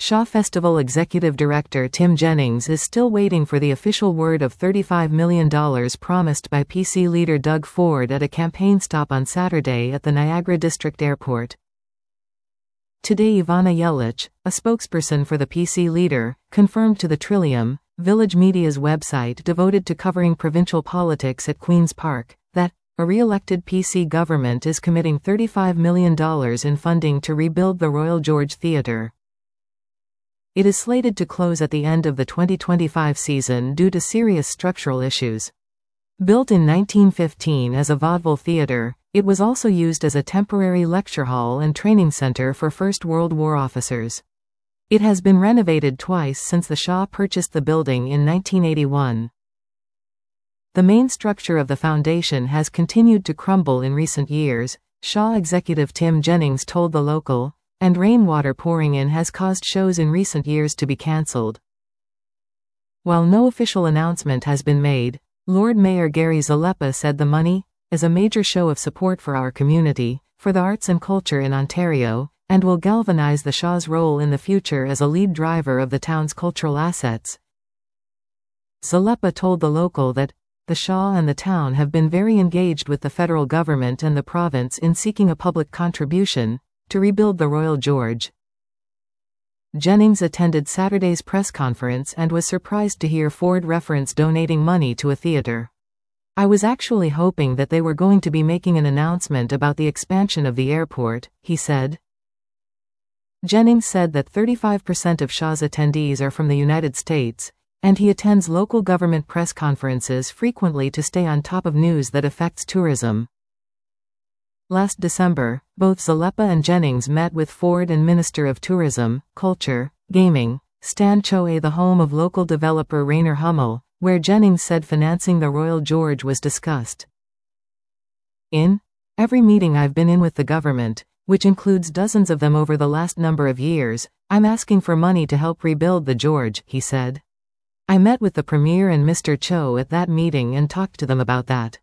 Shaw Festival Executive Director Tim Jennings is still waiting for the official word of $35 million promised by PC leader Doug Ford at a campaign stop on Saturday at the Niagara District Airport. Today Ivana Yelich, a spokesperson for the PC leader, confirmed to the Trillium, Village Media's website devoted to covering provincial politics at Queen's Park, that a re-elected PC government is committing $35 million in funding to rebuild the Royal George Theatre. It is slated to close at the end of the 2025 season due to serious structural issues. Built in 1915 as a vaudeville theatre, it was also used as a temporary lecture hall and training center for First World War officers. It has been renovated twice since the Shaw purchased the building in 1981. The main structure of the foundation has continued to crumble in recent years, Shaw executive Tim Jennings told The Local, and rainwater pouring in has caused shows in recent years to be cancelled. While no official announcement has been made, Lord Mayor Gary Zalepa said the money is a major show of support for our community, for the arts and culture in Ontario, and will galvanize the Shaw's role in the future as a lead driver of the town's cultural assets. Zalepa told The Local that the Shaw and the town have been very engaged with the federal government and the province in seeking a public contribution to rebuild the Royal George. Jennings attended Saturday's press conference and was surprised to hear Ford reference donating money to a theatre. "I was actually hoping that they were going to be making an announcement about the expansion of the airport," he said. Jennings said that 35% of Shaw's attendees are from the United States, and he attends local government press conferences frequently to stay on top of news that affects tourism. Last December, both Zalepa and Jennings met with Ford and Minister of Tourism, Culture, Gaming, Stan Choe, the home of local developer Rainer Hummel, where Jennings said financing the Royal George was discussed. "In every meeting I've been in with the government, which includes dozens of them over the last number of years, I'm asking for money to help rebuild the George," he said. "I met with the Premier and Mr. Cho at that meeting and talked to them about that.